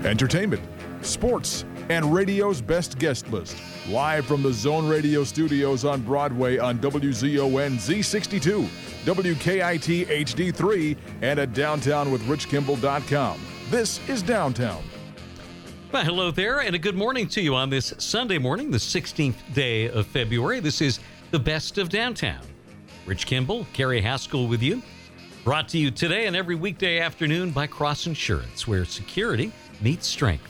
entertainment, sports, and radio's best guest list. Live from the Zone Radio studios on Broadway on WZON Z62, WKIT HD3, and at downtownwithrichkimball.com. This is Downtown. Well, hello there, and a good morning to you on this Sunday morning, the 16th day of February. This is the Best of Downtown. Rich Kimball, Carrie Haskell with you. Brought to you today and every weekday afternoon by Cross Insurance, where security meets strength.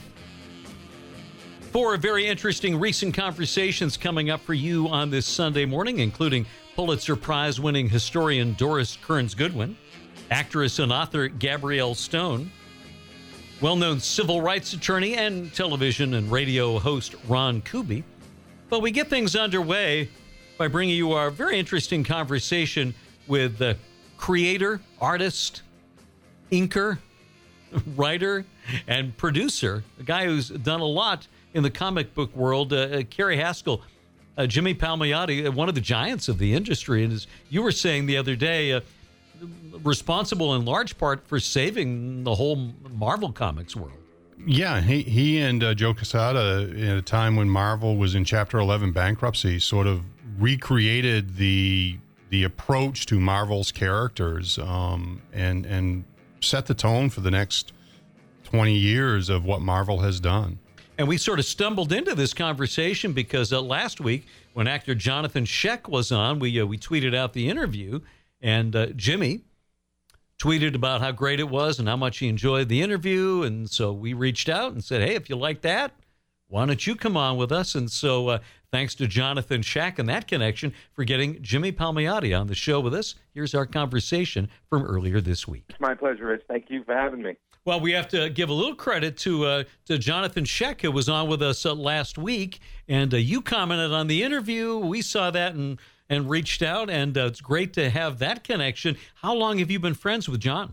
Four very interesting recent conversations coming up for you on this Sunday morning, including Pulitzer Prize-winning historian Doris Kearns Goodwin, actress and author Gabrielle Stone, well-known civil rights attorney and television and radio host Ron Kuby. But we get things underway by bringing you our very interesting conversation with creator, artist, inker, writer, and producer, a guy who's done a lot in the comic book world, Carrie Haskell, Jimmy Palmiotti, one of the giants of the industry. And as you were saying the other day, responsible in large part for saving the whole Marvel Comics world. Yeah, he and Joe Quesada, at a time when Marvel was in Chapter 11 bankruptcy, sort of recreated the approach to Marvel's characters and set the tone for the next 20 years of what Marvel has done. And we sort of stumbled into this conversation because last week when actor Jonathan Schaech was on, we tweeted out the interview. And Jimmy tweeted about how great it was and how much he enjoyed the interview. And so we reached out and said, hey, if you like that, why don't you come on with us? And so thanks to Jonathan Schaech and that connection for getting Jimmy Palmiotti on the show with us. Here's our conversation from earlier this week. It's my pleasure, Rich. Thank you for having me. Well, we have to give a little credit to Jonathan Schaech, who was on with us last week. And you commented on the interview. We saw that and reached out, and it's great to have that connection. How long have you been friends with John?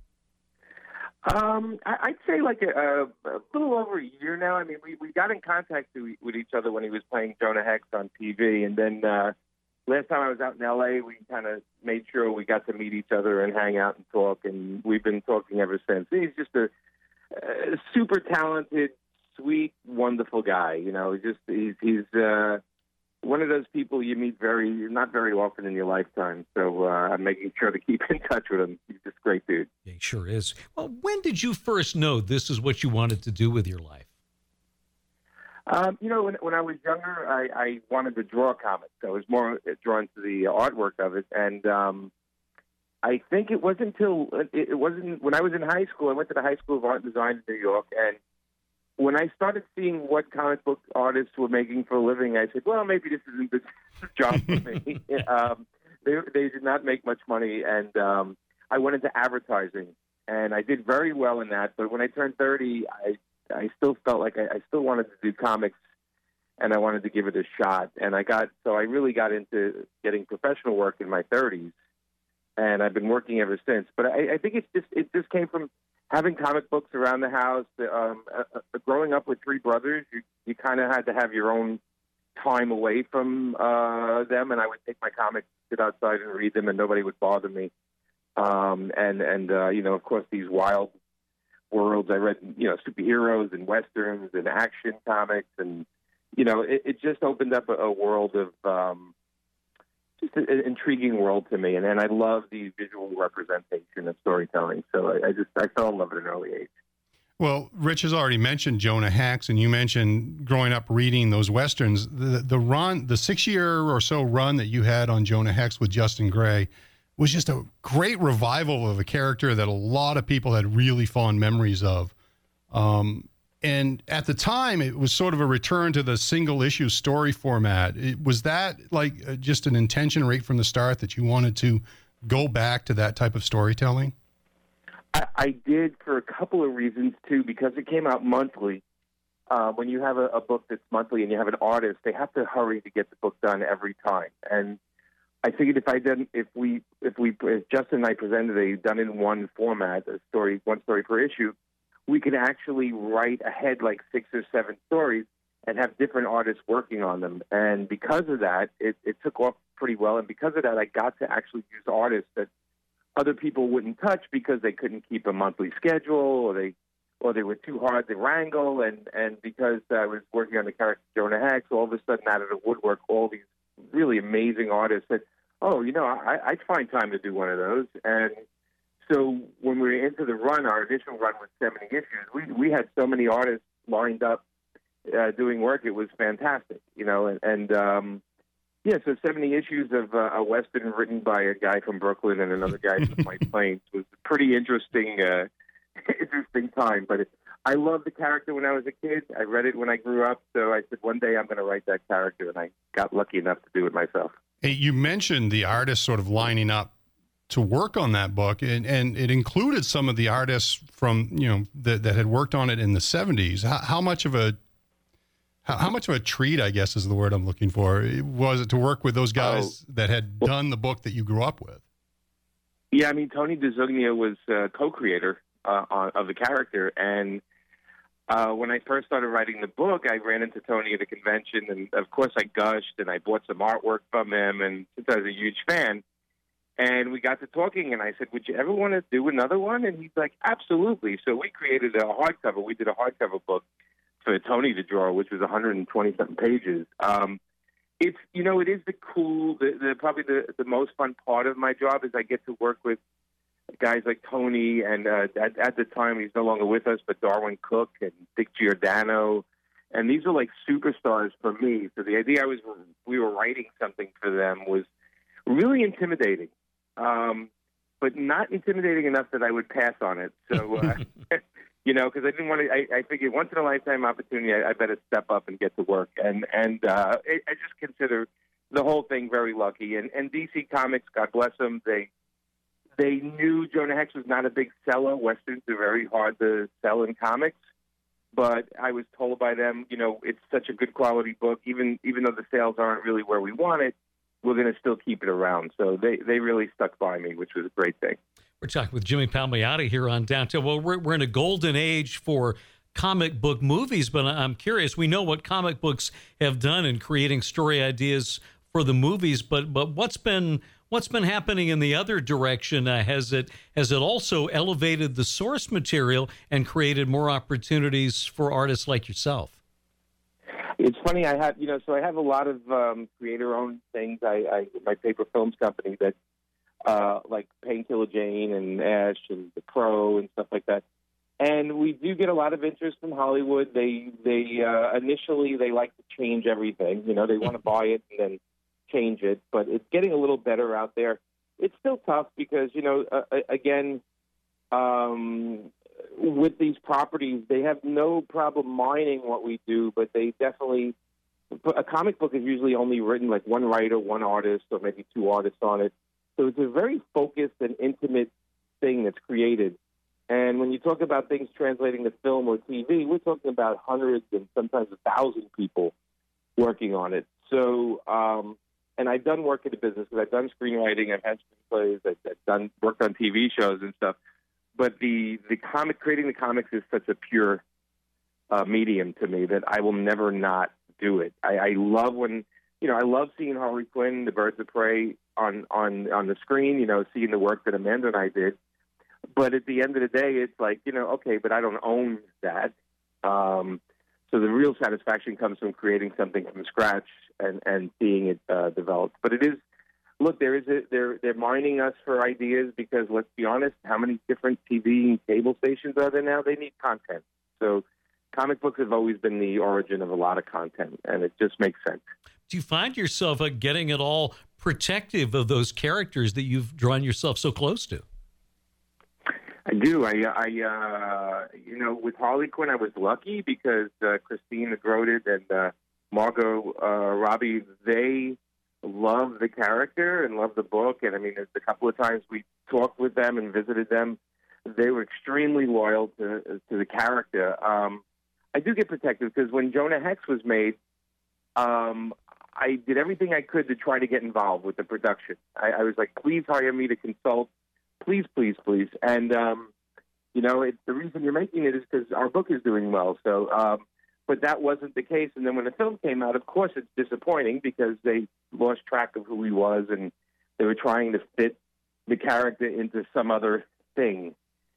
I'd say like a little over a year now. I mean, we got in contact with each other when he was playing Jonah Hex on TV, and then last time I was out in L.A., we kind of made sure we got to meet each other and hang out and talk, and we've been talking ever since. He's just a super talented, sweet, wonderful guy. You know, he's one of those people you meet not very often in your lifetime. So I'm making sure to keep in touch with him. He's just a great dude. Yeah, he sure is. Well, when did you first know this is what you wanted to do with your life? You know, when I was younger, I wanted to draw comics. I was more drawn to the artwork of it. And I think it wasn't when I was in high school. I went to the High School of Art and Design in New York, and when I started seeing what comic book artists were making for a living, I said, well, maybe this isn't the job for me. They did not make much money, and I went into advertising, and I did very well in that. But when I turned 30, I still felt like I still wanted to do comics, and I wanted to give it a shot. And I really got into getting professional work in my 30s, and I've been working ever since. But I think it just came from having comic books around the house. Growing up with three brothers, you kind of had to have your own time away from them, and I would take my comics, sit outside and read them, and nobody would bother me. You know, of course, these wild worlds. I read, you know, superheroes and westerns and action comics, and you know, it just opened up a world of just an intriguing world to me, and I love the visual representation of storytelling. So I fell in love at an early age. Well, Rich has already mentioned Jonah Hex, and you mentioned growing up reading those westerns. The 6-year or so run that you had on Jonah Hex with Justin Gray was just a great revival of a character that a lot of people had really fond memories of. And at the time, it was sort of a return to the single-issue story format. Was that like just an intention right from the start that you wanted to go back to that type of storytelling? I did for a couple of reasons, too, because it came out monthly. When you have a book that's monthly and you have an artist, they have to hurry to get the book done every time. And I figured if Justin and I presented a done-in-one format, one story per issue, we could actually write ahead like 6 or 7 stories and have different artists working on them. And because of that, it took off pretty well. And because of that, I got to actually use artists that other people wouldn't touch because they couldn't keep a monthly schedule, or or they were too hard to wrangle. And because I was working on the character Jonah Hex, all of a sudden out of the woodwork, all these really amazing artists said, oh, I'd find time to do one of those. And so when we were into the run, our initial run was 70 issues. We had so many artists lined up doing work. It was fantastic, so 70 issues of a Western written by a guy from Brooklyn and another guy from White Plains was a pretty interesting time. But I loved the character when I was a kid. I read it when I grew up, so I said one day I'm going to write that character, and I got lucky enough to do it myself. Hey, you mentioned the artists sort of lining up to work on that book, and it included some of the artists from that had worked on it in the 70s. How much of a treat, I guess, is the word I'm looking for, was it to work with those guys that had done the book that you grew up with? Yeah, I mean, Tony DeZugno was co-creator of the character, and when I first started writing the book, I ran into Tony at a convention, and of course I gushed, and I bought some artwork from him, and since I was a huge fan, and we got to talking, and I said, would you ever want to do another one? And he's like, absolutely. So we created a hardcover. We did a hardcover book for Tony to draw, which was 120-something pages. It's, it is probably the most fun part of my job is I get to work with guys like Tony, and at the time, he's no longer with us, but Darwin Cook and Dick Giordano. And these are like superstars for me. So the idea we were writing something for them was really intimidating, but not intimidating enough that I would pass on it. So, because I didn't want to. I figured once in a lifetime opportunity, I better step up and get to work. And I just consider the whole thing very lucky. And DC Comics, God bless them, they knew Jonah Hex was not a big seller. Westerns are very hard to sell in comics. But I was told by them, it's such a good quality book, even though the sales aren't really where we want it, we're going to still keep it around. So they really stuck by me, which was a great thing. We're talking with Jimmy Palmiotti here on Downtown. Well, we're in a golden age for comic book movies, but I'm curious. We know what comic books have done in creating story ideas for the movies, but what's been happening in the other direction? Has it also elevated the source material and created more opportunities for artists like yourself? It's funny. I have I have a lot of creator-owned things. My paper films company that like Painkiller Jane and Ash and The Crow and stuff like that. And we do get a lot of interest from Hollywood. They initially they like to change everything. They want to buy it and then change it, but it's getting a little better out there. It's still tough because again, with these properties, they have no problem mining what we do, but they definitely. A comic book is usually only written like one writer, one artist, or maybe two artists on it. So it's a very focused and intimate thing that's created. And when you talk about things translating to film or TV, we're talking about hundreds and sometimes 1,000 people working on it. So, and I've done work in the business because I've done screenwriting, I've had screenplays, I've worked on TV shows and stuff. But creating the comics is such a pure medium to me that I will never not do it. I love I love seeing Harley Quinn, the Birds of Prey on the screen, seeing the work that Amanda and I did. But at the end of the day, it's like, okay, but I don't own that. So the real satisfaction comes from creating something from scratch and seeing it developed. But it is, look, they're mining us for ideas because, let's be honest, how many different TV and cable stations are there now? They need content. So comic books have always been the origin of a lot of content, and it just makes sense. Do you find yourself getting at all protective of those characters that you've drawn yourself so close to? I do. With Harley Quinn, I was lucky because Christine Groted and Margot Robbie, they love the character and love the book. And I mean, there's a couple of times we talked with them and visited them. They were extremely loyal to the character. I do get protective because when Jonah Hex was made, I did everything I could to try to get involved with the production. I was like, please hire me to consult. Please, please, please. And, it's the reason you're making it is because our book is doing well. So, but that wasn't the case. And then when the film came out, of course, it's disappointing because they lost track of who he was and they were trying to fit the character into some other thing.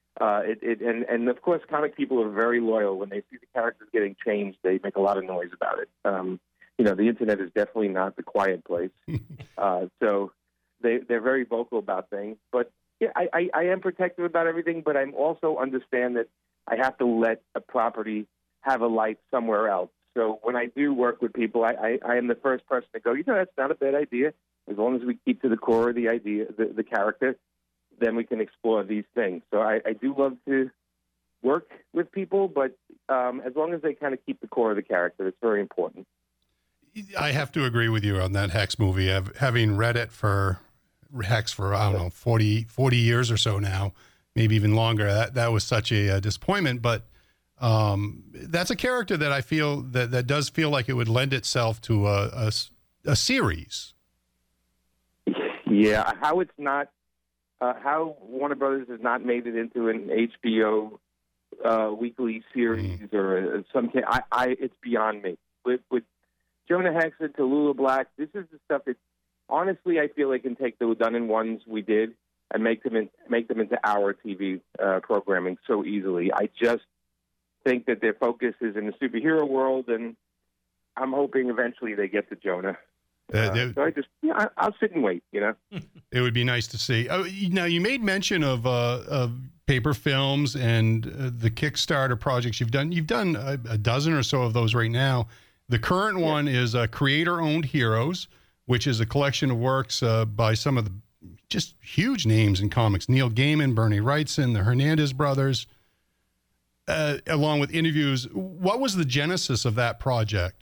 And of course, comic people are very loyal. When they see the characters getting changed, they make a lot of noise about it. The internet is definitely not the quiet place. So they're very vocal about things. But yeah, I am protective about everything, but I'm also understand that I have to let a property have a life somewhere else. So when I do work with people, I am the first person to go, that's not a bad idea. As long as we keep to the core of the idea, the character, then we can explore these things. So I do love to work with people, but as long as they kind of keep the core of the character, it's very important. I have to agree with you on that Hex movie. Having read it for Hex for, I don't know, 40 years or so now, maybe even longer, that was such a disappointment. But that's a character that I feel that does feel like it would lend itself to a series. Yeah, how it's not, how Warner Brothers has not made it into an HBO weekly series or something, it's beyond me. With Jonah Hex and Tallulah Black, this is the stuff that, honestly, I feel they can take the done-in-ones we did and make them into our TV programming so easily. I just think that their focus is in the superhero world, and I'm hoping eventually they get to Jonah. So I'll sit and wait, It would be nice to see. Now, you made mention of paper films and the Kickstarter projects you've done. You've done a dozen or so of those right now. The current one is Creator-Owned Heroes, which is a collection of works by some of the just huge names in comics. Neil Gaiman, Bernie Wrightson, the Hernandez brothers, along with interviews. What was the genesis of that project?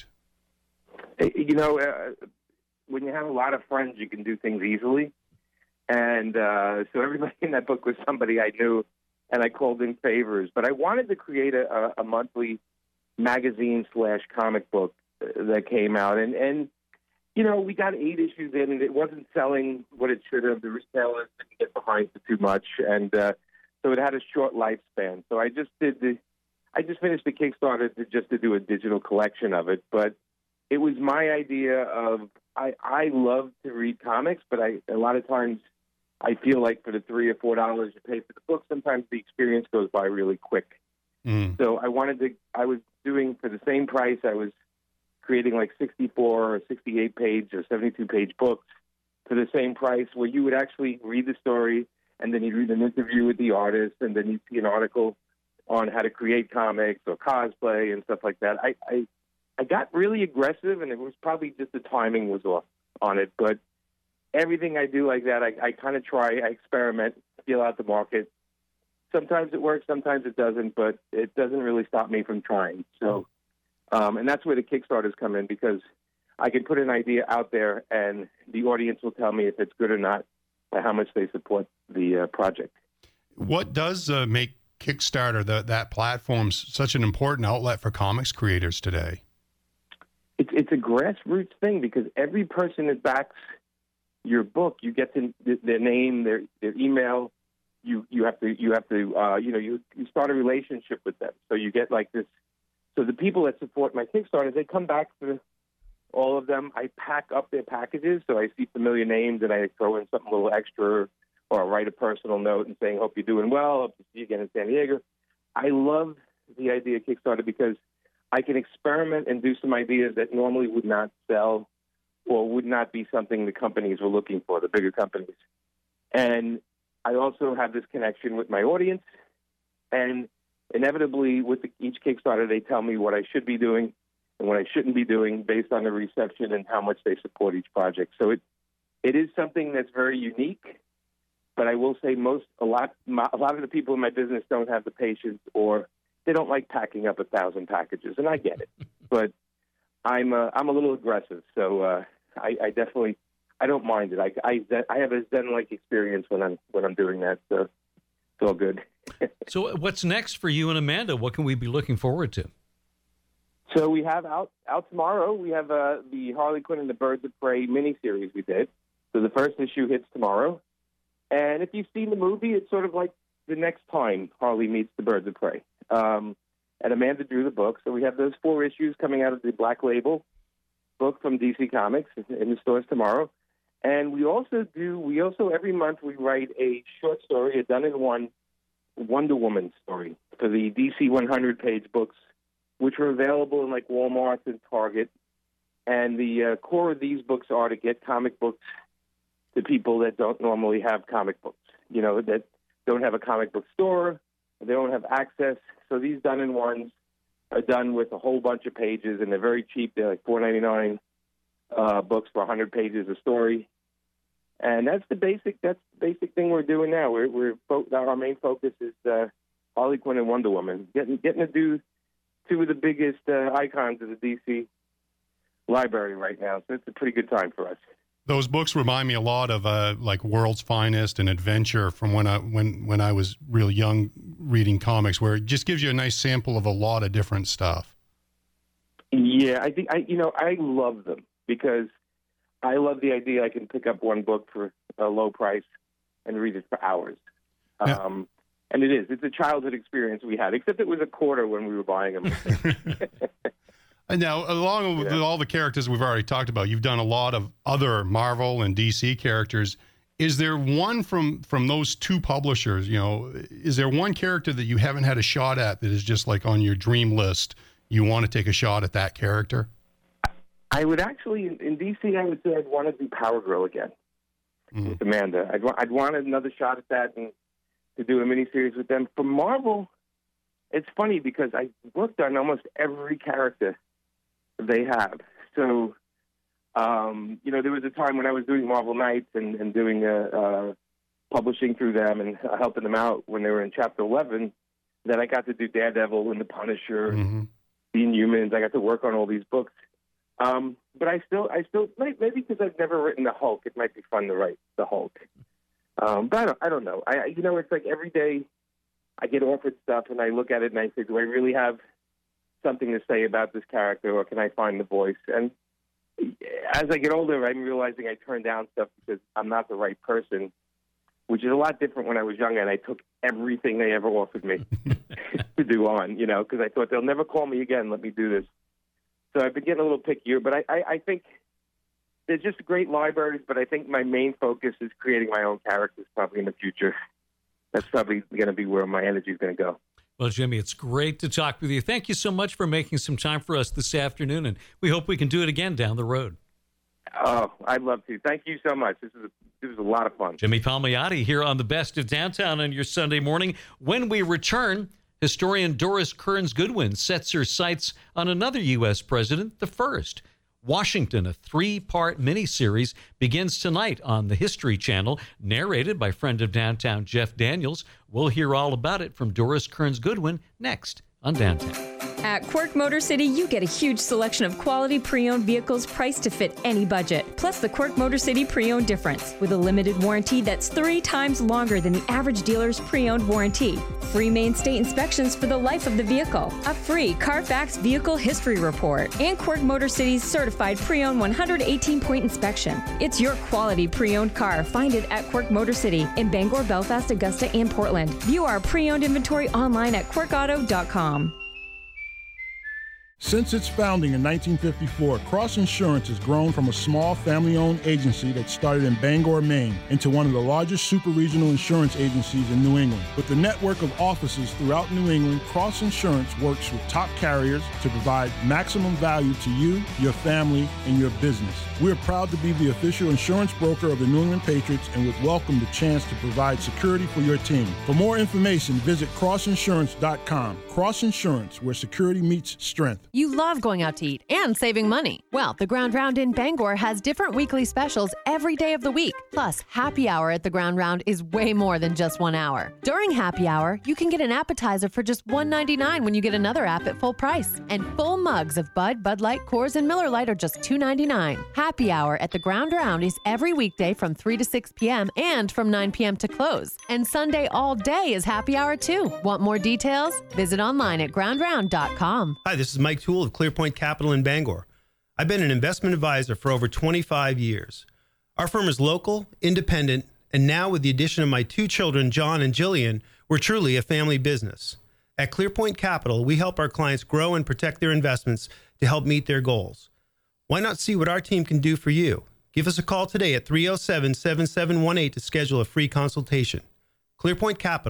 When you have a lot of friends, you can do things easily. And so everybody in that book was somebody I knew, and I called in favors. But I wanted to create a monthly magazine/comic book that came out. And we got 8 issues in, and it wasn't selling what it should have. The retailers didn't get behind it too much. And so it had a short lifespan. So I just finished the Kickstarter to do a digital collection of it. But it was my idea of, I love to read comics, but a lot of times I feel like for the $3 or $4 you pay for the book, sometimes the experience goes by really quick. So I was doing, for the same price, I was creating like 64 or 68 page or 72 page books for the same price, where you would actually read the story, and then you'd read an interview with the artist, and then you'd see an article on how to create comics or cosplay and stuff like that. I got really aggressive, and it was probably just the timing was off on it. But everything I do like that, I kind of try, I experiment, feel out the market. Sometimes it works, sometimes it doesn't, but it doesn't really stop me from trying. So, and that's where the Kickstarters come in, because I can put an idea out there, and the audience will tell me if it's good or not by how much they support the project. What does make Kickstarter, that platform, such an important outlet for comics creators today? It's a grassroots thing, because every person that backs your book, you get their name, their email. You start a relationship with them. So you get like this. So the people that support my Kickstarters, they come back for all of them. I pack up their packages, so I see familiar names, and I throw in something a little extra, or I write a personal note and saying, "Hope you're doing well. Hope to see you again in San Diego." I love the idea of Kickstarter because I can experiment and do some ideas that normally would not sell or would not be something the companies were looking for, the bigger companies. And I also have this connection with my audience. And inevitably, with each Kickstarter, they tell me what I should be doing and what I shouldn't be doing based on the reception and how much they support each project. So it is something that's very unique. But I will say a lot of the people in my business don't have the patience, or they don't like packing up 1,000 packages, and I get it. But I'm a little aggressive, so I definitely don't mind it. I have a Zen-like experience when I'm doing that, so it's all good. So what's next for you and Amanda? What can we be looking forward to? So we have out tomorrow. We have the Harley Quinn and the Birds of Prey miniseries we did. So the first issue hits tomorrow, and if you've seen the movie, it's sort of like the next time Harley meets the Birds of Prey. And Amanda drew the book. So we have those 4 issues coming out of the Black Label book from DC Comics in the stores tomorrow. And we also every month we write a short story, a done-in-one Wonder Woman story for the DC 100-page books, which are available in like Walmart and Target. And the core of these books are to get comic books to people that don't normally have comic books, that don't have a comic book store, they don't have access. So these done-in-ones are done with a whole bunch of pages, and they're very cheap. They're like $4.99 books for 100 pages of story. And that's the basic thing we're doing now. Our main focus is Harley Quinn and Wonder Woman, getting to do two of the biggest icons of the DC library right now. So it's a pretty good time for us. Those books remind me a lot of like World's Finest and Adventure from when I was real young reading comics, where it just gives you a nice sample of a lot of different stuff. Yeah, I think I love them because I love the idea I can pick up one book for a low price and read it for hours. Yeah. And it's a childhood experience we had, except it was a quarter when we were buying them. And now, along with all the characters we've already talked about, you've done a lot of other Marvel and DC characters. Is there one from those two publishers, is there one character that you haven't had a shot at that is just like on your dream list? You want to take a shot at that character? I would actually, in DC, I would say I'd want to do Power Girl again with Amanda. I'd want another shot at that and to do a miniseries with them. For Marvel, it's funny because I worked on almost every character they have. So, there was a time when I was doing Marvel Knights and doing publishing through them and helping them out when they were in Chapter 11, that I got to do Daredevil and the Punisher, the Inhumans. I got to work on all these books. But I still maybe because I've never written the Hulk, it might be fun to write the Hulk. But I don't know. It's like every day I get offered stuff and I look at it and I say, do I really have something to say about this character, or can I find the voice? And as I get older, I'm realizing I turn down stuff because I'm not the right person, which is a lot different when I was younger, and I took everything they ever offered me to do on, because I thought they'll never call me again, let me do this. So I've been getting a little pickier, but I think they're just great libraries, but I think my main focus is creating my own characters probably in the future. That's probably going to be where my energy is going to go. Well, Jimmy, it's great to talk with you. Thank you so much for making some time for us this afternoon, and we hope we can do it again down the road. Oh, I'd love to. Thank you so much. This was a lot of fun. Jimmy Palmiotti here on the Best of Downtown on your Sunday morning. When we return, historian Doris Kearns Goodwin sets her sights on another U.S. president, the first. Washington, a 3-part miniseries, begins tonight on the History Channel, narrated by friend of Downtown Jeff Daniels. We'll hear all about it from Doris Kearns Goodwin next on Downtown. At Quirk Motor City, you get a huge selection of quality pre-owned vehicles priced to fit any budget. Plus the Quirk Motor City pre-owned difference with a limited warranty that's 3 times longer than the average dealer's pre-owned warranty. Free main state inspections for the life of the vehicle. A free Carfax vehicle history report. And Quirk Motor City's certified pre-owned 118-point inspection. It's your quality pre-owned car. Find it at Quirk Motor City in Bangor, Belfast, Augusta, and Portland. View our pre-owned inventory online at quirkauto.com. Since its founding in 1954, Cross Insurance has grown from a small family-owned agency that started in Bangor, Maine, into one of the largest super-regional insurance agencies in New England. With a network of offices throughout New England, Cross Insurance works with top carriers to provide maximum value to you, your family, and your business. We are proud to be the official insurance broker of the New England Patriots and would welcome the chance to provide security for your team. For more information, visit crossinsurance.com. Cross Insurance, where security meets strength. You love going out to eat and saving money. Well, the Ground Round in Bangor has different weekly specials every day of the week. Plus, happy hour at the Ground Round is way more than just 1 hour. During happy hour, you can get an appetizer for just $1.99 when you get another app at full price. And full mugs of Bud, Bud Light, Coors, and Miller Lite are just $2.99. Happy hour at the Ground Round is every weekday from 3 to 6 p.m. and from 9 p.m. to close. And Sunday all day is happy hour too. Want more details? Visit online at groundround.com. Hi, this is Mike Toole of ClearPoint Capital in Bangor. I've been an investment advisor for over 25 years. Our firm is local, independent, and now with the addition of my 2 children, John and Jillian, we're truly a family business. At ClearPoint Capital, we help our clients grow and protect their investments to help meet their goals. Why not see what our team can do for you? Give us a call today at 307-7718 to schedule a free consultation. ClearPoint Capital,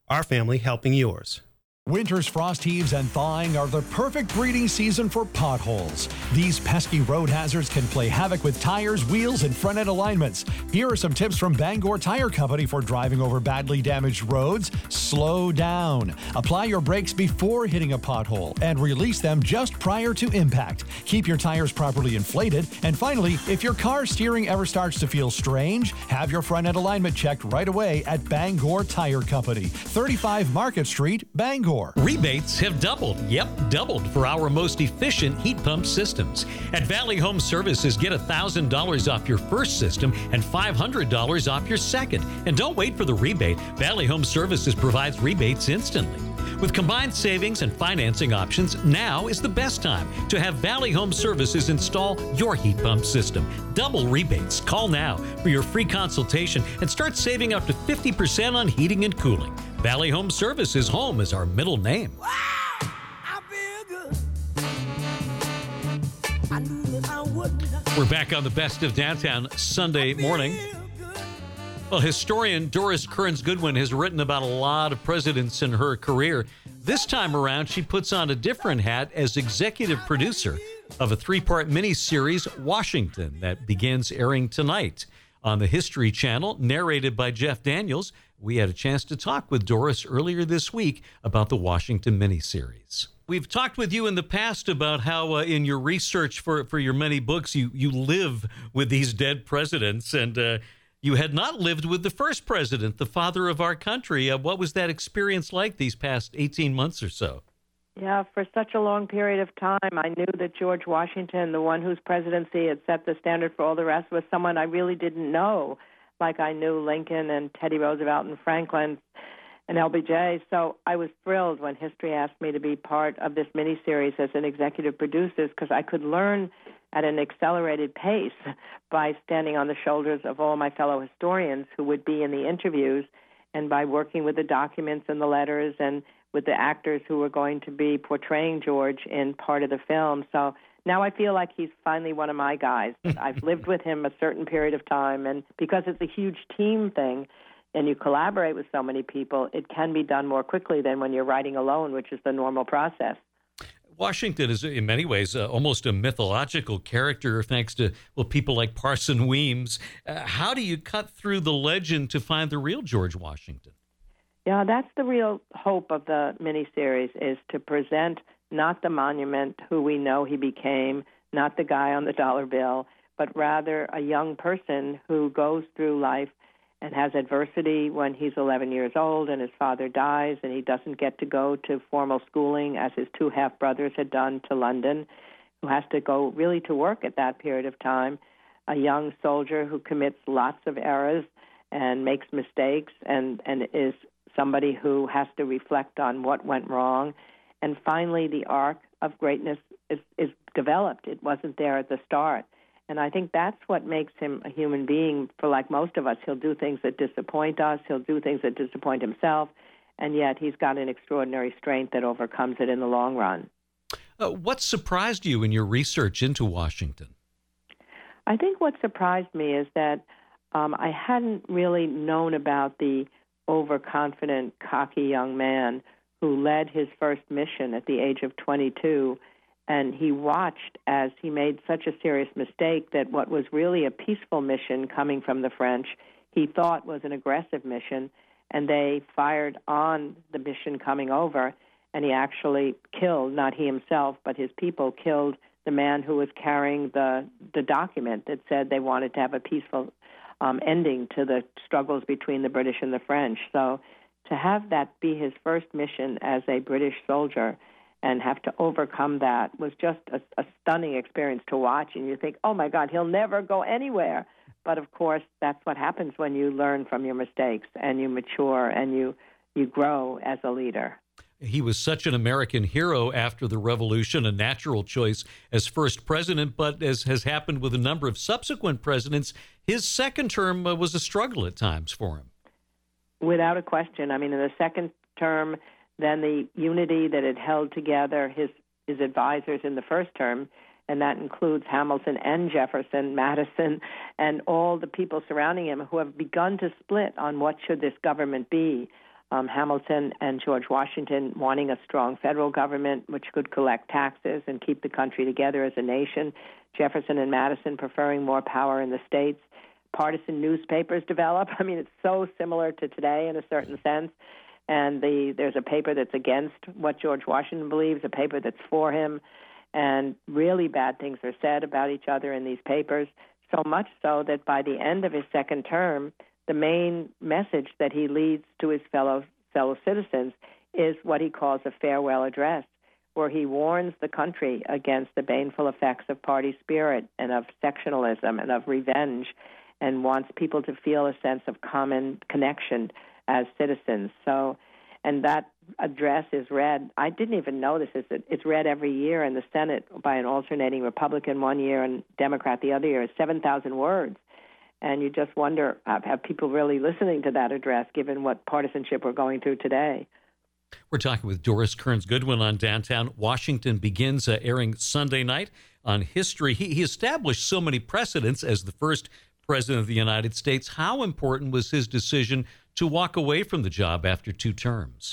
Our family helping yours. Winter's frost heaves and thawing are the perfect breeding season for potholes. These pesky road hazards can play havoc with tires, wheels, and front end alignments. Here are some tips from Bangor Tire Company for driving over badly damaged roads. Slow down. Apply your brakes before hitting a pothole and release them just prior to impact. Keep your tires properly inflated. And finally, if your car steering ever starts to feel strange, have your front end alignment checked right away at Bangor Tire Company, 35 Market Street, Bangor. Rebates have doubled. Yep, doubled for our most efficient heat pump systems. At Valley Home Services, get $1,000 off your first system and $500 off your second. And don't wait for the rebate. Valley Home Services provides rebates instantly. With combined savings and financing options, now is the best time to have Valley Home Services install your heat pump system. Double rebates. Call now for your free consultation and start saving up to 50% on heating and cooling. Valley Home Services, home is our middle name. Wow, I feel good. I knew that I would. We're back on the Best of Downtown Sunday morning. Well, historian Doris Kearns Goodwin has written about a lot of presidents in her career. This time around, she puts on a different hat as executive producer of a 3-part miniseries, Washington, that begins airing tonight on the History Channel, narrated by Jeff Daniels. We had a chance to talk with Doris earlier this week about the Washington miniseries. We've talked with you in the past about how in your research for your many books, you live with these dead presidents, and you had not lived with the first president, the father of our country. What was that experience like these past 18 months or so? Yeah, for such a long period of time, I knew that George Washington, the one whose presidency had set the standard for all the rest, was someone I really didn't know, like I knew Lincoln and Teddy Roosevelt and Franklin and LBJ. So I was thrilled when History asked me to be part of this miniseries as an executive producer, because I could learn at an accelerated pace by standing on the shoulders of all my fellow historians who would be in the interviews, and by working with the documents and the letters and with the actors who were going to be portraying George in part of the film. So now I feel like he's finally one of my guys. I've lived with him a certain period of time, and because it's a huge team thing and you collaborate with so many people, it can be done more quickly than when you're writing alone, which is the normal process. Washington is, in many ways, almost a mythological character, thanks to people like Parson Weems. How do you cut through the legend to find the real George Washington? Yeah, that's the real hope of the miniseries, is to present not the monument who we know he became, not the guy on the dollar bill, but rather a young person who goes through life and has adversity when he's 11 years old and his father dies and he doesn't get to go to formal schooling as his 2 half-brothers had done to London, who has to go really to work at that period of time, a young soldier who commits lots of errors and makes mistakes and is somebody who has to reflect on what went wrong. And finally, the arc of greatness is developed. It wasn't there at the start. And I think that's what makes him a human being. For like most of us, he'll do things that disappoint us. He'll do things that disappoint himself. And yet he's got an extraordinary strength that overcomes it in the long run. What surprised you in your research into Washington? I think what surprised me is that I hadn't really known about the overconfident, cocky young man who led his first mission at the age of 22. And he watched as he made such a serious mistake that what was really a peaceful mission coming from the French, he thought was an aggressive mission, and they fired on the mission coming over, and he actually killed, not he himself, but his people killed the man who was carrying the document that said they wanted to have a peaceful ending to the struggles between the British and the French. So to have that be his first mission as a British soldier and have to overcome that was just a stunning experience to watch. And you think, oh, my God, he'll never go anywhere. But, of course, that's what happens when you learn from your mistakes and you mature and you grow as a leader. He was such an American hero after the Revolution, a natural choice as first president, but as has happened with a number of subsequent presidents, his second term was a struggle at times for him. Without a question. I mean, in the second term, then the unity that had held together his advisors in the first term, and that includes Hamilton and Jefferson, Madison, and all the people surrounding him who have begun to split on what should this government be. Hamilton and George Washington wanting a strong federal government which could collect taxes and keep the country together as a nation. Jefferson and Madison preferring more power in the states. Partisan newspapers develop. I mean, it's so similar to today in a certain sense. And there's a paper that's against what George Washington believes, a paper that's for him. And really bad things are said about each other in these papers, so much so that by the end of his second term, the main message that he leads to his fellow citizens is what he calls a farewell address, where he warns the country against the baneful effects of party spirit and of sectionalism and of revenge, and wants people to feel a sense of common connection as citizens. So, and that address is read. I didn't even know this. It's read every year in the Senate by an alternating Republican one year and Democrat the other year. It's 7,000 words. And you just wonder, have people really listening to that address, given what partisanship we're going through today? We're talking with Doris Kearns Goodwin on Downtown Washington Begins, airing Sunday night on History. He established so many precedents as the first president of the United States. How important was his decision to walk away from the job after 2 terms?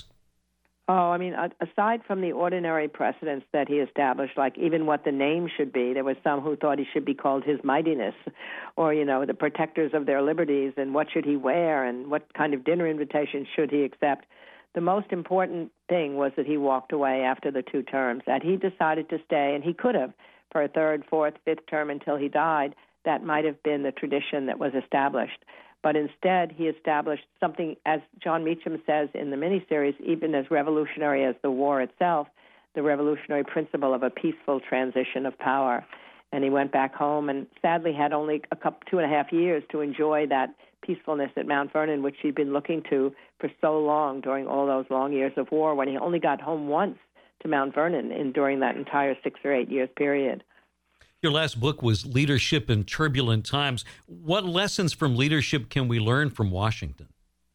Oh, I mean, aside from the ordinary precedents that he established, like even what the name should be, there was some who thought he should be called His Mightiness, or, the protectors of their liberties, and what should he wear, and what kind of dinner invitation should he accept. The most important thing was that he walked away after the 2 terms, that he decided to stay, and he could have for a 3rd, 4th, 5th term until he died. That might have been the tradition that was established. But instead, he established something, as John Meacham says in the miniseries, even as revolutionary as the war itself, the revolutionary principle of a peaceful transition of power. And he went back home and sadly had only 2.5 years to enjoy that peacefulness at Mount Vernon, which he'd been looking to for so long during all those long years of war, when he only got home once to Mount Vernon during that entire 6 or 8 years period. Your last book was Leadership in Turbulent Times. What lessons from leadership can we learn from Washington?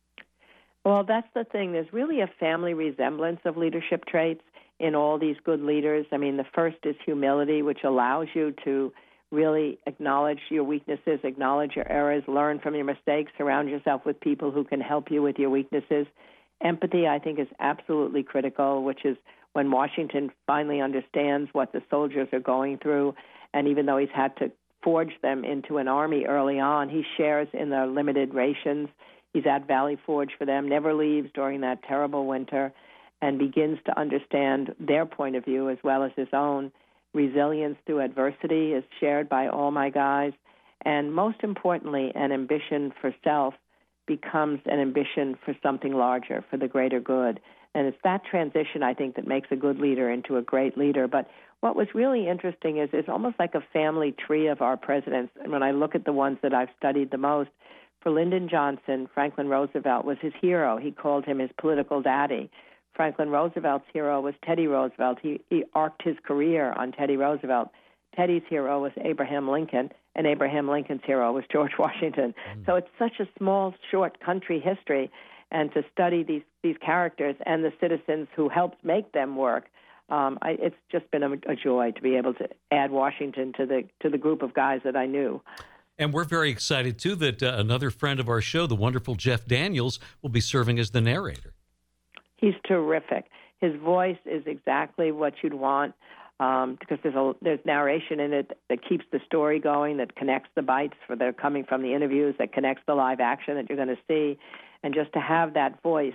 Well, that's the thing. There's really a family resemblance of leadership traits in all these good leaders. I mean, the first is humility, which allows you to really acknowledge your weaknesses, acknowledge your errors, learn from your mistakes, surround yourself with people who can help you with your weaknesses. Empathy, I think, is absolutely critical, which is when Washington finally understands what the soldiers are going through. And even though he's had to forge them into an army early on, he shares in their limited rations. He's at Valley Forge for them, never leaves during that terrible winter, and begins to understand their point of view as well as his own. Resilience through adversity is shared by all my guys. And most importantly, an ambition for self becomes an ambition for something larger, for the greater good. And it's that transition, I think, that makes a good leader into a great leader. But what was really interesting is it's almost like a family tree of our presidents. And when I look at the ones that I've studied the most, for Lyndon Johnson, Franklin Roosevelt was his hero. He called him his political daddy. Franklin Roosevelt's hero was Teddy Roosevelt. He arced his career on Teddy Roosevelt. Teddy's hero was Abraham Lincoln, and Abraham Lincoln's hero was George Washington. So it's such a small, short country history, and to study these characters and the citizens who helped make them work, it's just been a joy to be able to add Washington to the group of guys that I knew. And we're very excited, too, that another friend of our show, the wonderful Jeff Daniels, will be serving as the narrator. He's terrific. His voice is exactly what you'd want, because there's narration in it that keeps the story going, that connects the bites that are coming from the interviews, that connects the live action that you're going to see. And just to have that voice,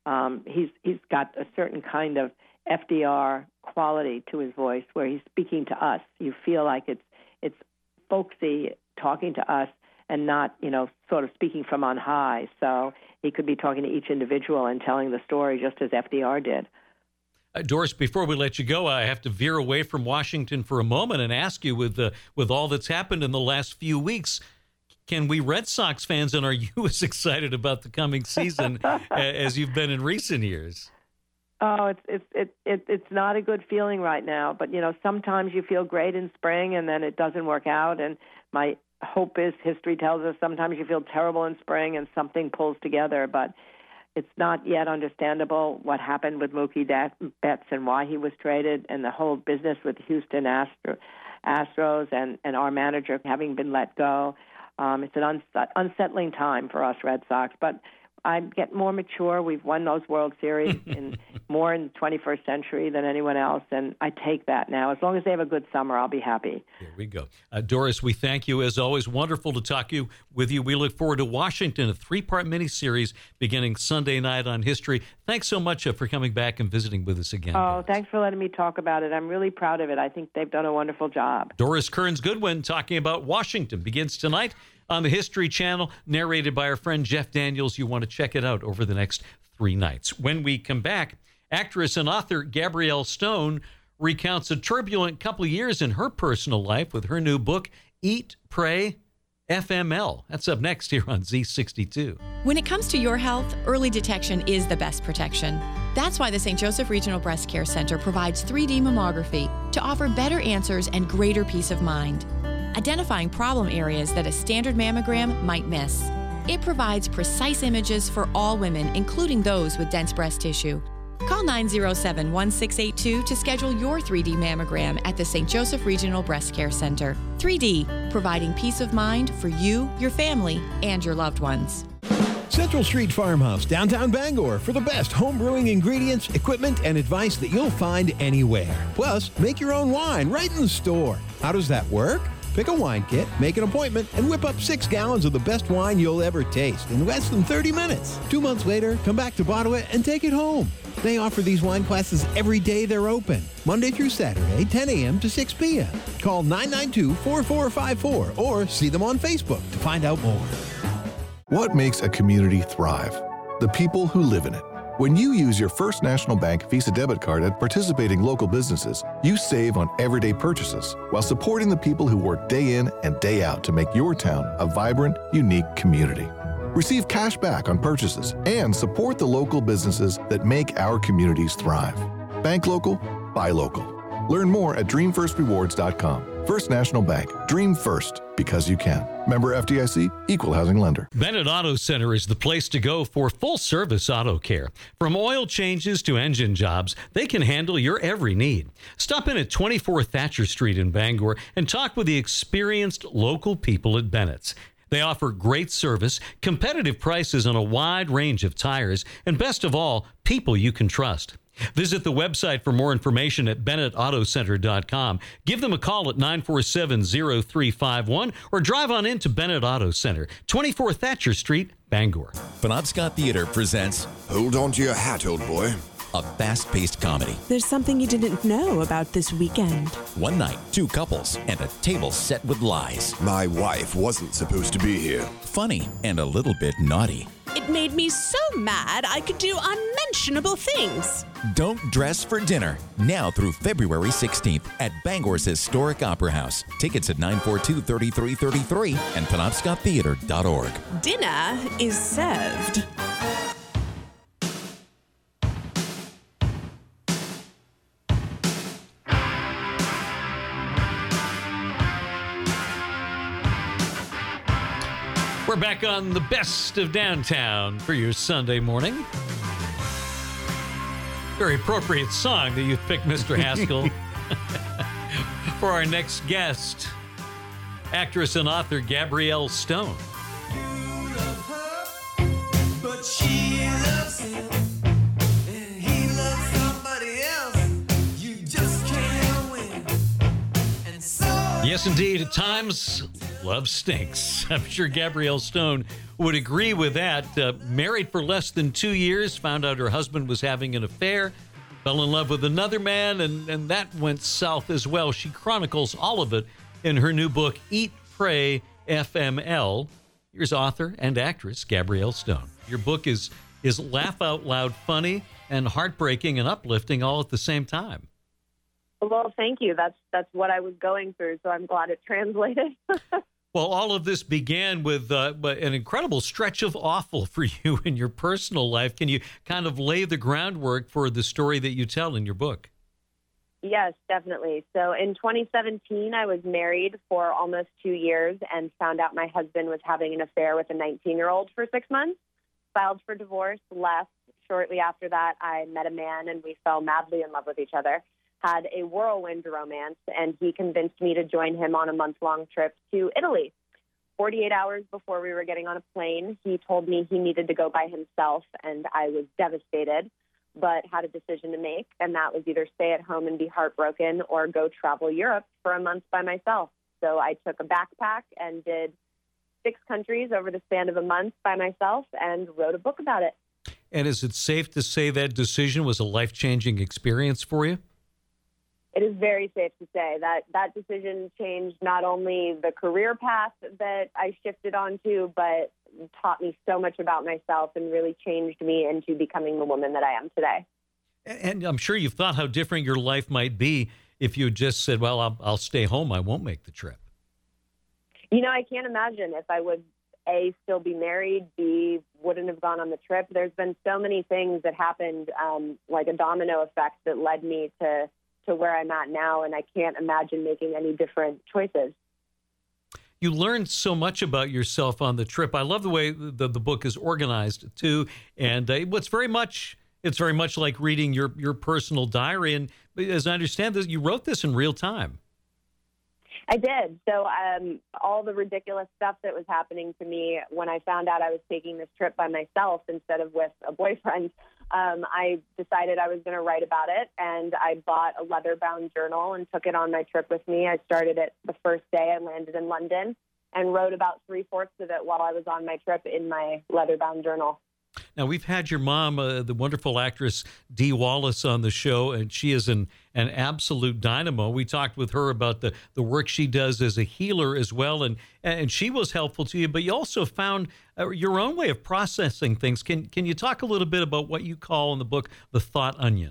he's got a certain kind of FDR quality to his voice where he's speaking to us. You feel like it's folksy talking to us and not, sort of speaking from on high. So he could be talking to each individual and telling the story just as FDR did. Doris, before we let you go, I have to veer away from Washington for a moment and ask you, with all that's happened in the last few weeks, can we Red Sox fans, and are you as excited about the coming season as you've been in recent years? Oh, it's not a good feeling right now. But, sometimes you feel great in spring and then it doesn't work out. And my hope is, history tells us, sometimes you feel terrible in spring and something pulls together. But it's not yet understandable what happened with Mookie Betts and why he was traded, and the whole business with Houston Astros and our manager having been let go. It's an unsettling time for us Red Sox, but I get more mature. We've won those World Series more in the 21st century than anyone else, and I take that now. As long as they have a good summer, I'll be happy. There we go. Doris, we thank you. As always, wonderful to talk with you. We look forward to Washington, a 3-part miniseries beginning Sunday night on history. Thanks so much for coming back and visiting with us again. Oh, thanks for letting me talk about it. I'm really proud of it. I think they've done a wonderful job. Doris Kearns Goodwin talking about Washington begins tonight on the History Channel, narrated by our friend Jeff Daniels. You want to check it out over the next 3 nights. When we come back, actress and author Gabrielle Stone recounts a turbulent couple of years in her personal life with her new book, Eat, Pray, FML. That's up next here on Z62. When it comes to your health, early detection is the best protection. That's why the St. Joseph Regional Breast Care Center provides 3D mammography to offer better answers and greater peace of mind, identifying problem areas that a standard mammogram might miss. It provides precise images for all women, including those with dense breast tissue. Call 907-1682 to schedule your 3D mammogram at the St. Joseph Regional Breast Care Center. 3D, providing peace of mind for you, your family, and your loved ones. Central Street Farmhouse, downtown Bangor, for the best home brewing ingredients, equipment, and advice that you'll find anywhere. Plus, make your own wine right in the store. How does that work? Pick a wine kit, make an appointment, and whip up 6 gallons of the best wine you'll ever taste in less than 30 minutes. 2 months later, come back to bottle it and take it home. They offer these wine classes every day they're open, Monday through Saturday, 10 a.m. to 6 p.m. Call 992-4454 or see them on Facebook to find out more. What makes a community thrive? The people who live in it. When you use your First National Bank Visa debit card at participating local businesses, you save on everyday purchases while supporting the people who work day in and day out to make your town a vibrant, unique community. Receive cash back on purchases and support the local businesses that make our communities thrive. Bank local, buy local. Learn more at dreamfirstrewards.com. First National Bank. Dream first because you can. Member FDIC, Equal Housing Lender. Bennett Auto Center is the place to go for full-service auto care. From oil changes to engine jobs, they can handle your every need. Stop in at 24 Thatcher Street in Bangor and talk with the experienced local people at Bennett's. They offer great service, competitive prices on a wide range of tires, and best of all, people you can trust. Visit the website for more information at BennettAutoCenter.com. Give them a call at 947-0351 or drive on into Bennett Auto Center, 24 Thatcher Street, Bangor. Penobscot Theater presents Hold On to Your Hat, Old Boy, a fast-paced comedy. There's something you didn't know about this weekend. One night, 2 couples, and a table set with lies. My wife wasn't supposed to be here. Funny and a little bit naughty. It made me so mad I could do unmentionable things. Don't Dress for Dinner, now through February 16th at Bangor's Historic Opera House. Tickets at 942-3333 and penobscottheater.org. Dinner is served. We're back on the best of downtown for your Sunday morning. Very appropriate song that you've picked, Mr. Haskell. For our next guest, actress and author Gabrielle Stone. You love her, but she loves him, and he loves somebody else. You just can't win. And so Yes, indeed. At times, love stinks. I'm sure Gabrielle Stone would agree with that. Married for less than 2 years, found out her husband was having an affair, fell in love with another man, and that went south as well. She chronicles all of it in her new book, Eat, Pray, FML. Here's author and actress Gabrielle Stone. Your book is laugh out loud funny and heartbreaking and uplifting all at the same time. Well, thank you. That's what I was going through, so I'm glad it translated. Well, all of this began with an incredible stretch of awful for you in your personal life. Can you kind of lay the groundwork for the story that you tell in your book? Yes, definitely. So in 2017, I was married for almost 2 years and found out my husband was having an affair with a 19-year-old for 6 months. Filed for divorce, left. Shortly after that, I met a man and we fell madly in love with each other. Had a whirlwind romance, and he convinced me to join him on a month-long trip to Italy. 48 hours before we were getting on a plane, he told me he needed to go by himself, and I was devastated, but had a decision to make, and that was either stay at home and be heartbroken or go travel Europe for a month by myself. So I took a backpack and did 6 countries over the span of a month by myself and wrote a book about it. And is it safe to say that decision was a life-changing experience for you? It is very safe to say that that decision changed not only the career path that I shifted onto, but taught me so much about myself and really changed me into becoming the woman that I am today. And I'm sure you've thought how different your life might be if you just said, well, I'll stay home. I won't make the trip. You know, I can't imagine if I would, A, still be married, B, wouldn't have gone on the trip. There's been so many things that happened, like a domino effect that led me to where I'm at now, and I can't imagine making any different choices. You learned so much about yourself on the trip. I love the way the book is organized, too, and it's very much like reading your personal diary, and as I understand this, you wrote this in real time. I did. So all the ridiculous stuff that was happening to me when I found out I was taking this trip by myself instead of with a boyfriend, I decided I was going to write about it, and I bought a leather-bound journal and took it on my trip with me. I started it the first day I landed in London and wrote about 3/4 of it while I was on my trip in my leather-bound journal. Now, we've had your mom, the wonderful actress Dee Wallace, on the show, and she is an absolute dynamo. We talked with her about the work she does as a healer as well, and she was helpful to you, but you also found your own way of processing things. Can you talk a little bit about what you call in the book the thought onion?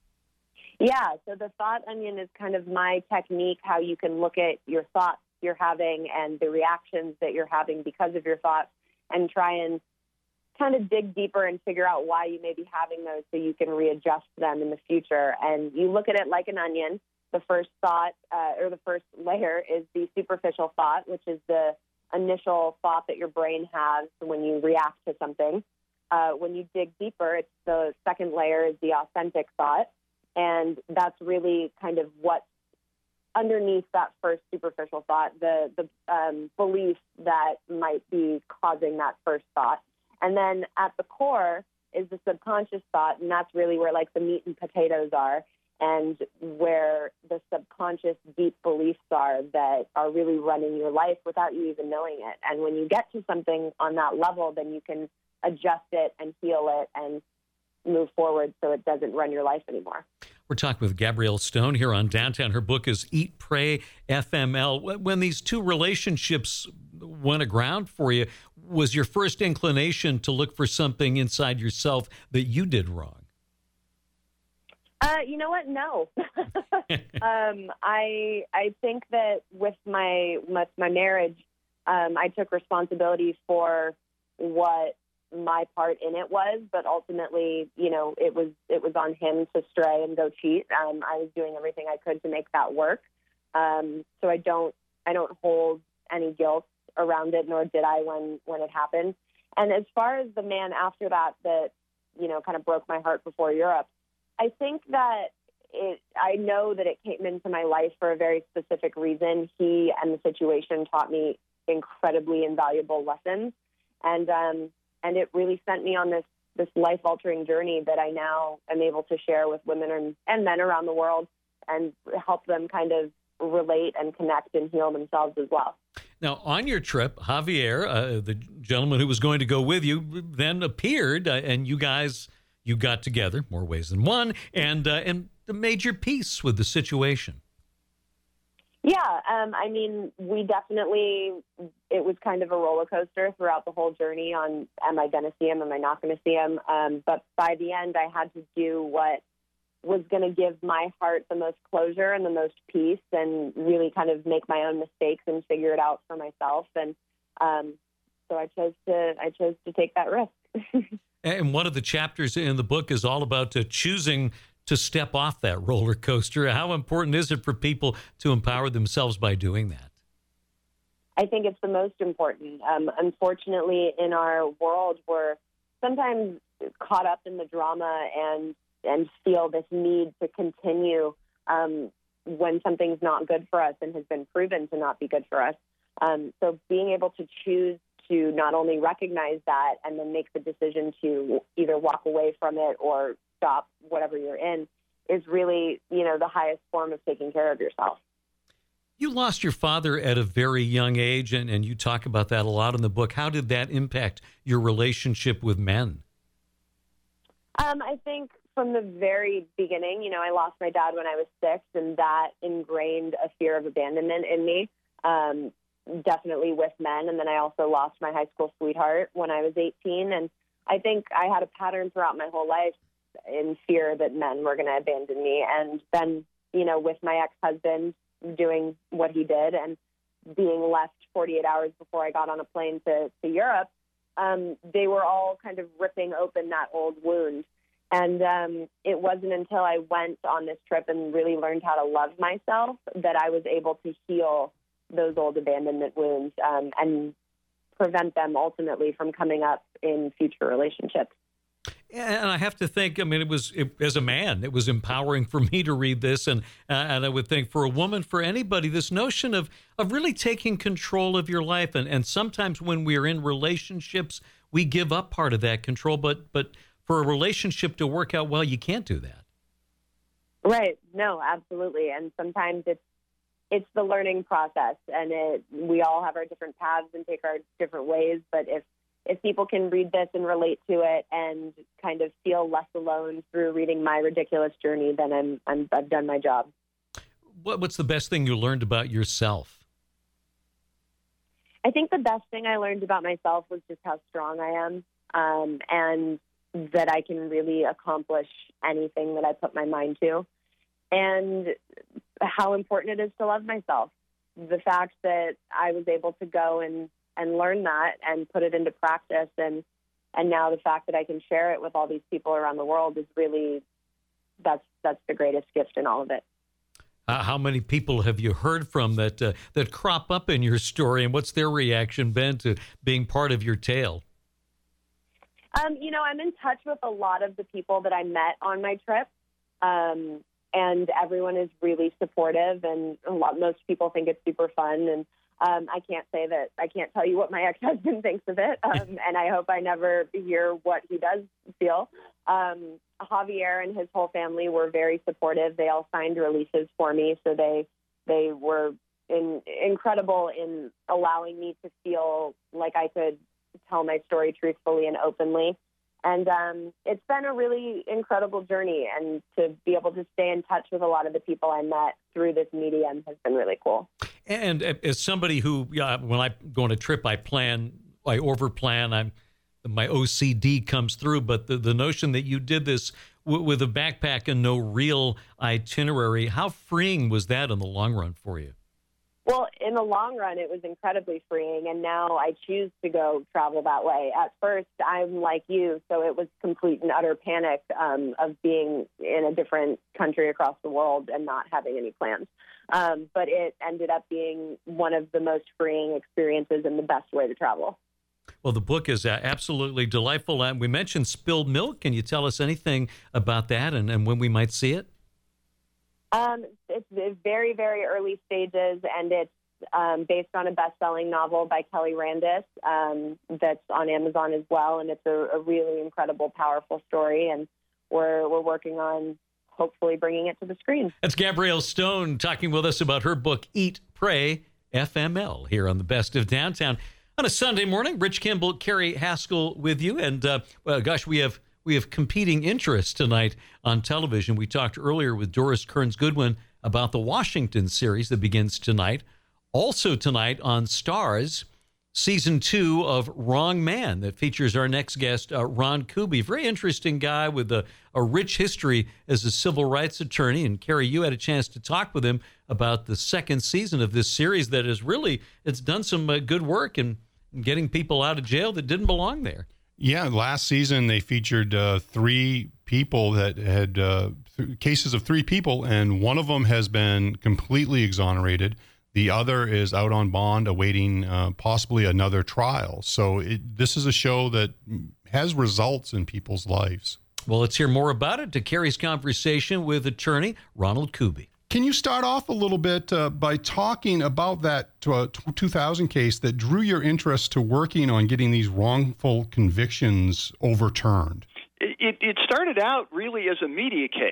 Yeah, so the thought onion is kind of my technique, how you can look at your thoughts you're having and the reactions that you're having because of your thoughts and try and kind of dig deeper and figure out why you may be having those so you can readjust them in the future. And you look at it like an onion. The first thought or the first layer is the superficial thought, which is the initial thought that your brain has when you react to something. When you dig deeper, it's the second layer is the authentic thought. And that's really kind of what's underneath that first superficial thought, the belief that might be causing that first thought. And then at the core is the subconscious thought, and that's really where like the meat and potatoes are and where the subconscious deep beliefs are that are really running your life without you even knowing it. And when you get to something on that level, then you can adjust it and heal it and move forward so it doesn't run your life anymore. We're talking with Gabrielle Stone here on Downtown. Her book is Eat, Pray, FML. When these two relationships went aground for you, was your first inclination to look for something inside yourself that you did wrong? You know what? No. I think that with my marriage, I took responsibility for what my part in it was, but ultimately, you know, it was on him to stray and go cheat. I was doing everything I could to make that work. So I don't hold any guilt around it, nor did I when it happened. And as far as the man after that, you know, kind of broke my heart before Europe, I think that I know that it came into my life for a very specific reason. He and the situation taught me incredibly invaluable lessons. And it really sent me on this life-altering journey that I now am able to share with women and men around the world and help them kind of relate and connect and heal themselves as well. Now, on your trip, Javier, the gentleman who was going to go with you, then appeared, and you got together, more ways than one, and made your peace with the situation. Yeah, I mean, it was kind of a roller coaster throughout the whole journey on, am I going to see him, am I not going to see him? But by the end, I had to do what was going to give my heart the most closure and the most peace and really kind of make my own mistakes and figure it out for myself. And so I chose to take that risk. And one of the chapters in the book is all about choosing to step off that roller coaster. How important is it for people to empower themselves by doing that? I think it's the most important. Unfortunately, in our world, we're sometimes caught up in the drama and feel this need to continue when something's not good for us and has been proven to not be good for us. So being able to choose to not only recognize that and then make the decision to either walk away from it or stop whatever you're in is really, the highest form of taking care of yourself. You lost your father at a very young age, and you talk about that a lot in the book. How did that impact your relationship with men? I think from the very beginning, I lost my dad when I was 6, and that ingrained a fear of abandonment in me, definitely with men. And then I also lost my high school sweetheart when I was 18. And I think I had a pattern throughout my whole life in fear that men were going to abandon me. And then, with my ex-husband doing what he did and being left 48 hours before I got on a plane to Europe, they were all kind of ripping open that old wound. And it wasn't until I went on this trip and really learned how to love myself that I was able to heal those old abandonment wounds and prevent them ultimately from coming up in future relationships. And I have to think, as a man, it was empowering for me to read this. And I would think for a woman, for anybody, this notion of really taking control of your life. And sometimes when we are in relationships, we give up part of that control. But for a relationship to work out well, you can't do that. Right. No, absolutely. And sometimes it's the learning process, and we all have our different paths and take our different ways. But if people can read this and relate to it and kind of feel less alone through reading my ridiculous journey, then I've done my job. What's the best thing you learned about yourself? I think the best thing I learned about myself was just how strong I am, and that I can really accomplish anything that I put my mind to, and how important it is to love myself. The fact that I was able to go and learn that and put it into practice, and now the fact that I can share it with all these people around the world is really, that's the greatest gift in all of it. How many people have you heard from that crop up in your story, and what's their reaction been to being part of your tale? I'm in touch with a lot of the people that I met on my trip, and everyone is really supportive, and most people think it's super fun. And I can't tell you what my ex-husband thinks of it, and I hope I never hear what he does feel. Javier and his whole family were very supportive. They all signed releases for me, so they were incredible in allowing me to feel like I could tell my story truthfully and openly. And it's been a really incredible journey, and to be able to stay in touch with a lot of the people I met through this medium has been really cool. And as somebody who, when I go on a trip, I overplan, my OCD comes through, but the notion that you did this with a backpack and no real itinerary, how freeing was that in the long run for you? Well, in the long run, it was incredibly freeing, and now I choose to go travel that way. At first, I'm like you, so it was complete and utter panic of being in a different country across the world and not having any plans. But it ended up being one of the most freeing experiences and the best way to travel. Well, the book is absolutely delightful. And we mentioned Spilled Milk. Can you tell us anything about that and when we might see it? It's very, very early stages, and it's based on a best-selling novel by Kelly Randis that's on Amazon as well, and it's a really incredible, powerful story, and we're working on hopefully bringing it to the screen. That's Gabrielle Stone talking with us about her book, Eat, Pray, FML, here on the Best of Downtown. On a Sunday morning, Rich Kimball, Carrie Haskell with you, and we have competing interests tonight on television. We talked earlier with Doris Kearns Goodwin about the Washington series that begins tonight. Also tonight on Starz, Season 2 of Wrong Man that features our next guest, Ron Kuby. Very interesting guy with a rich history as a civil rights attorney. And Carrie, you had a chance to talk with him about the second season of this series that it's done some good work in getting people out of jail that didn't belong there. Yeah, last season they featured 3 people that had cases of 3 people, and one of them has been completely exonerated. The other is out on bond awaiting possibly another trial. So this is a show that has results in people's lives. Well, let's hear more about it to Carrie's conversation with attorney Ronald Kuby. Can you start off a little bit by talking about that 2000 case that drew your interest to working on getting these wrongful convictions overturned? It started out really as a media case.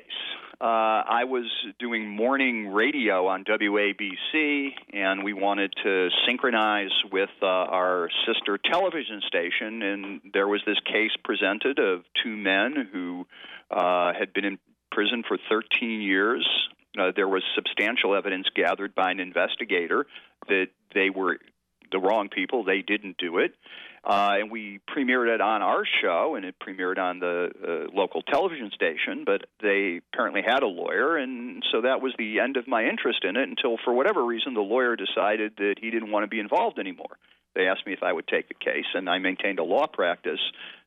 I was doing morning radio on WABC, and we wanted to synchronize with our sister television station, and there was this case presented of two men who had been in prison for 13 years. There was substantial evidence gathered by an investigator that they were the wrong people. They didn't do it. And we premiered it on our show, and it premiered on the local television station, but they apparently had a lawyer, and so that was the end of my interest in it until, for whatever reason, the lawyer decided that he didn't want to be involved anymore. They asked me if I would take the case, and I maintained a law practice,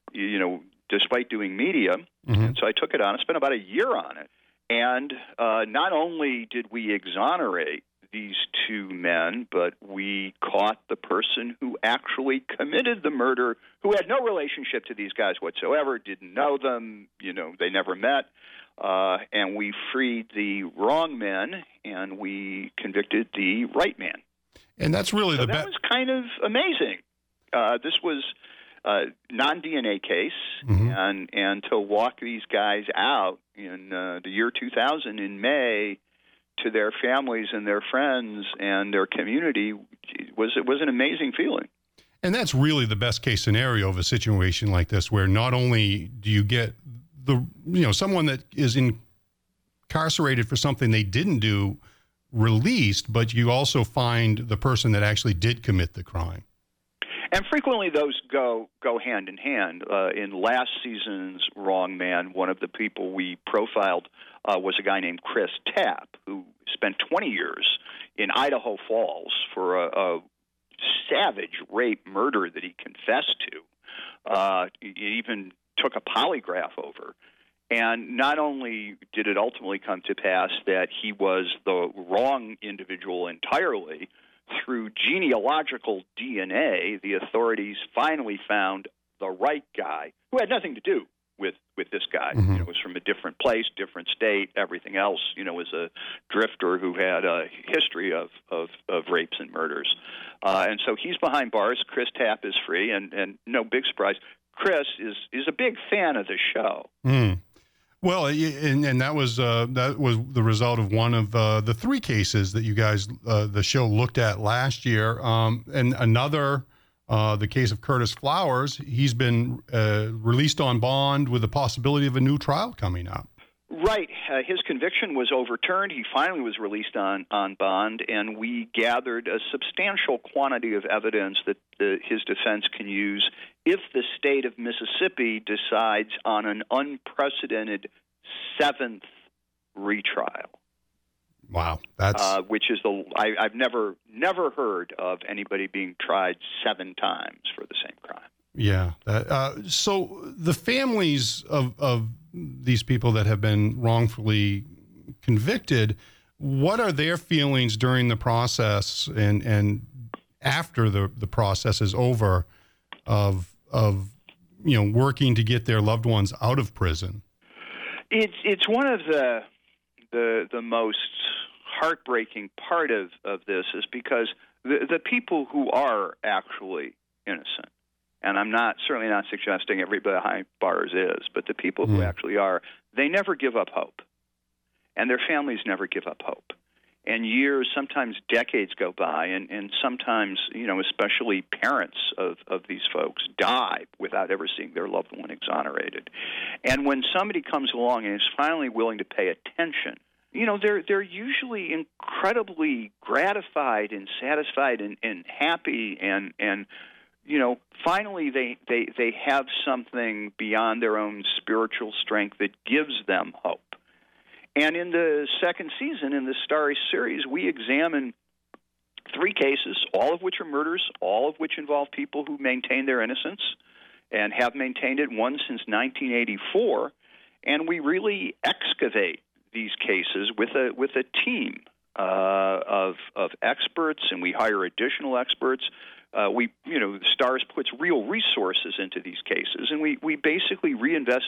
despite doing media, and so I took it on. I spent about a year on it. And not only did we exonerate these two men, but we caught the person who actually committed the murder, who had no relationship to these guys whatsoever, didn't know them, they never met. And we freed the wrong men, and we convicted the right man. And that's really so that was kind of amazing. This was a non-DNA case, and to walk these guys out in the year 2000 in May to their families and their friends and their community was an amazing feeling. And that's really the best case scenario of a situation like this, where not only do you get someone that is incarcerated for something they didn't do released, but you also find the person that actually did commit the crime. And frequently those go hand in hand. In last season's Wrong Man, one of the people we profiled was a guy named Chris Tapp, who spent 20 years in Idaho Falls for a savage rape murder that he confessed to. He even took a polygraph over. And not only did it ultimately come to pass that he was the wrong individual entirely, through genealogical DNA, the authorities finally found the right guy who had nothing to do with this guy. It was from a different place, different state, everything else, was a drifter who had a history of rapes and murders. And so he's behind bars. Chris Tapp is free, and no big surprise, Chris is a big fan of the show. Well, and that was the result of one of the three cases that you guys, the show looked at last year. And another, the case of Curtis Flowers, he's been released on bond with the possibility of a new trial coming up. Right. His conviction was overturned. He finally was released on bond, and we gathered a substantial quantity of evidence that his defense can use if the state of Mississippi decides on an unprecedented seventh retrial. Wow, that's which is I've never heard of anybody being tried 7 times for the same crime. Yeah. So the families of these people that have been wrongfully convicted, what are their feelings during the process and after the process is over of working to get their loved ones out of prison? It's one of the most heartbreaking part of this is because the people who are actually innocent, and I'm certainly not suggesting everybody behind bars is, but the people who actually are, they never give up hope. And their families never give up hope. And years, sometimes decades go by, and sometimes, especially parents of these folks die without ever seeing their loved one exonerated. And when somebody comes along and is finally willing to pay attention, they're usually incredibly gratified and satisfied and happy and finally they have something beyond their own spiritual strength that gives them hope. And in the second season, in the Starry series, we examine 3 cases, all of which are murders, all of which involve people who maintain their innocence and have maintained it, one since 1984. And we really excavate these cases with a team of experts, and we hire additional experts. Stars puts real resources into these cases, and we basically reinvest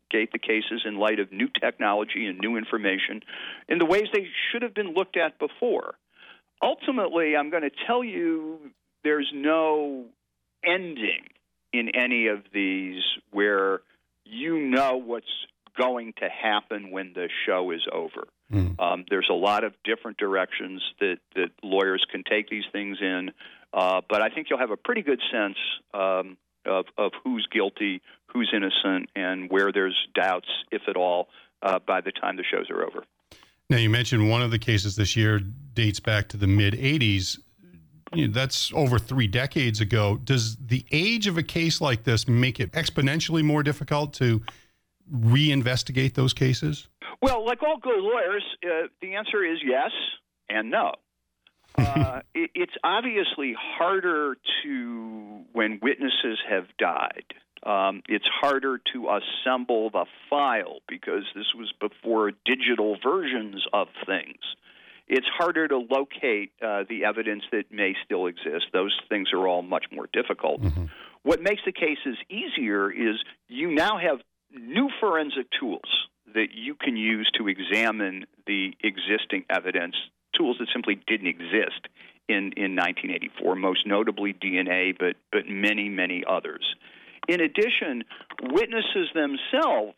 investigate the cases in light of new technology and new information in the ways they should have been looked at before. Ultimately, I'm going to tell you there's no ending in any of these where you know what's going to happen when the show is over. There's a lot of different directions that lawyers can take these things in, but I think you'll have a pretty good sense of who's guilty, who's innocent, and where there's doubts, if at all, by the time the shows are over. Now, you mentioned one of the cases this year dates back to the mid-'80s. That's over 3 decades ago. Does the age of a case like this make it exponentially more difficult to reinvestigate those cases? Well, like all good lawyers, the answer is yes and no. It's obviously harder to, when witnesses have died, it's harder to assemble the file because this was before digital versions of things. It's harder to locate the evidence that may still exist. Those things are all much more difficult. What makes the cases easier is you now have new forensic tools that you can use to examine the existing evidence, tools that simply didn't exist in 1984, most notably DNA, but many, many others. In addition, witnesses themselves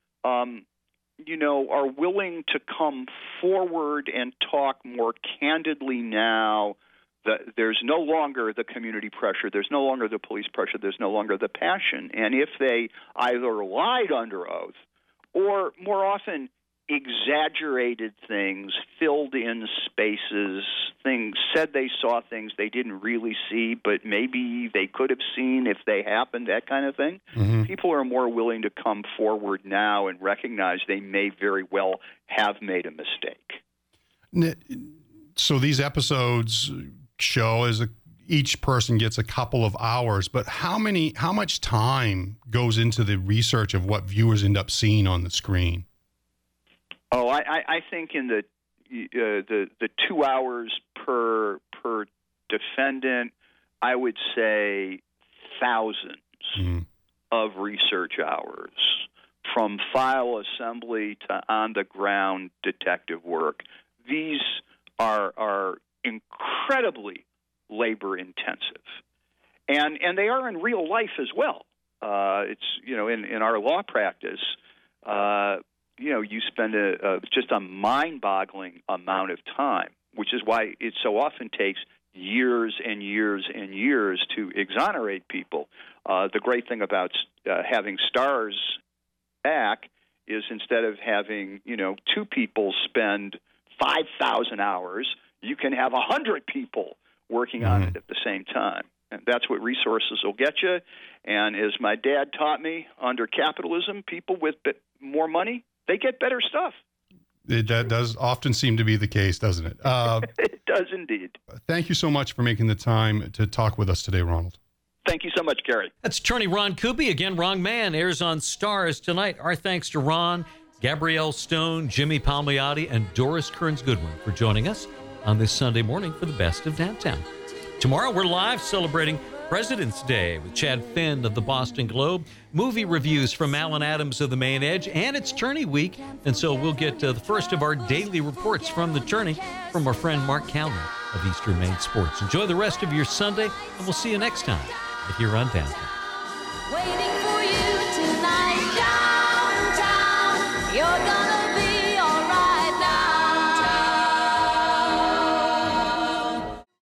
are willing to come forward and talk more candidly now. There's no longer the community pressure. There's no longer the police pressure. There's no longer the passion. And if they either lied under oath or, more often, exaggerated things, filled in spaces, said they saw things they didn't really see, but maybe they could have seen if they happened, that kind of thing. People are more willing to come forward now and recognize they may very well have made a mistake. So these episodes show as each person gets a couple of hours, but how much time goes into the research of what viewers end up seeing on the screen? Oh, I think in the 2 hours per defendant, I would say thousands of research hours, from file assembly to on-the-ground detective work. These are incredibly labor-intensive, and they are in real life as well. It's in our law practice. You spend just a mind-boggling amount of time, which is why it so often takes years and years and years to exonerate people. The great thing about having stars back is instead of having 2 people spend 5,000 hours, you can have 100 people working on it at the same time. And that's what resources will get you. And as my dad taught me, under capitalism, people with more money, they get better stuff. That does often seem to be the case, doesn't it? It does indeed. Thank you so much for making the time to talk with us today, Ronald. Thank you so much, Gary. That's attorney Ron Kuby. Again, Wrong Man airs on Stars tonight. Our thanks to Ron, Gabrielle Stone, Jimmy Palmiotti, and Doris Kearns-Goodwin for joining us on this Sunday morning for the Best of Downtown. Tomorrow, we're live celebrating President's Day with Chad Finn of the Boston Globe, movie reviews from Alan Adams of the Main Edge, and it's Tourney Week, and so we'll get the first of our daily reports from the tourney from our friend Mark Calman of Eastern Maine Sports. Enjoy the rest of your Sunday, and we'll see you next time here on Downtown. Waiting for